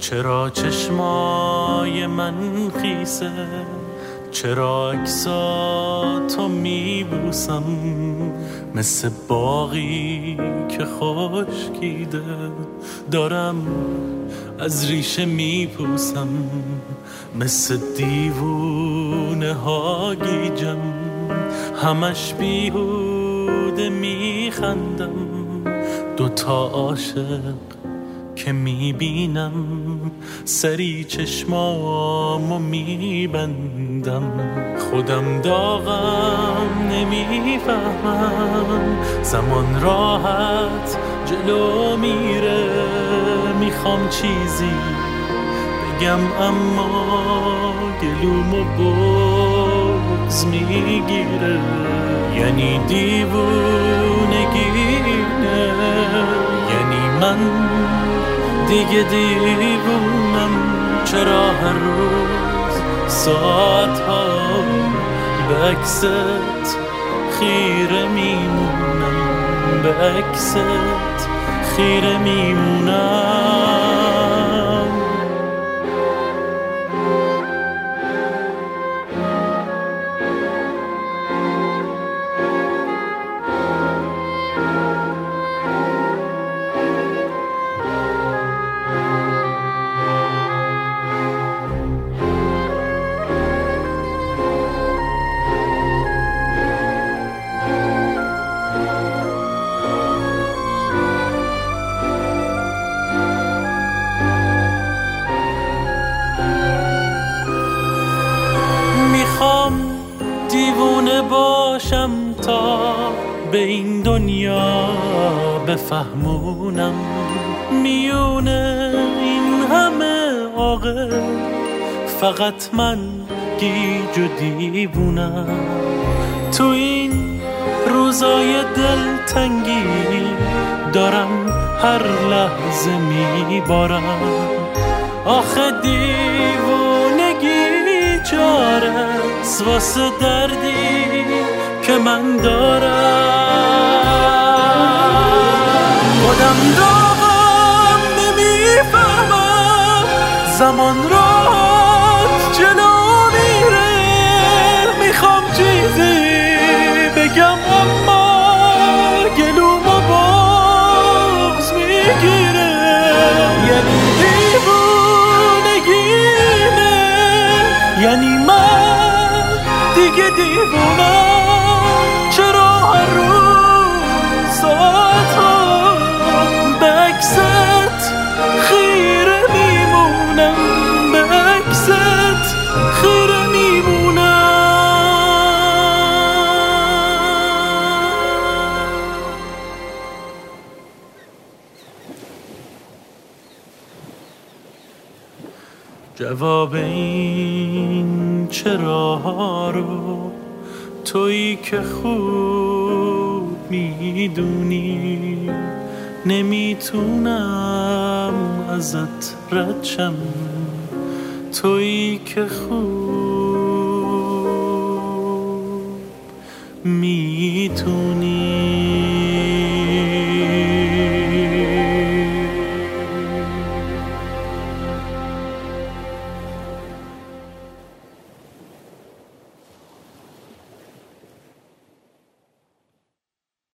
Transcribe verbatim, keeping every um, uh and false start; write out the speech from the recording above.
چرا چشمای من خیسه، چرا عکساتو میبوسم، مثل باغی که خشکیده دارم از ریشه میپوسم، مثل دیوونه ها گیجم، همش بیهوده میخندم، دوتا عاشق که میبینم سری چشمامو میبندم، خودم داغم نمیفهمم، زمان راحت جلو میره، میخوام چیزی بگم اما گلومو بغض میگیره، یعنی دیوونگینه، یعنی من دیگه دیوونم، چرا هر روز ساعت ها به عکست خیره میمونم، به عکست خیره میمونم. دیوونه باشم تا به این دنیا بفهمونم، میونه این همه عاقل فقط من گیج و دیوونم، تو این روزای دلتنگی دارم هر لحظه میبارم، آخه دیوونگی چاره واسه دردی که من دارم، خودم داغم نمیفهمم، زمان راحت جلو میره، میخوام چیزی بگم اما گلومو بغض میگیره، یعنی دیوونگینه، یعنی من دیگه دیوونم، چرا هر روز ساعت ها به عکست خیره میمونم، به عکست خیره میمونم. جواب این چرا رو تویی که خوب میدونی، نمیتونم ازت رد شم، تویی که خوب میتونی.